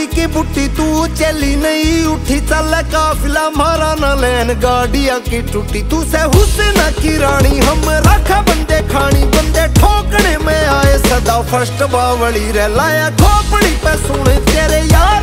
बूटी की बूटी तू चली नहीं उठी, चल काफिला मारा न लैन गाड़िया की टूटी। तू से हुस्न की रानी हम रखा बंदे खानी, बंदे ठोकने में आए सदा फर्स्ट बावली रे। लाया खोपड़ी पे सुने तेरे यार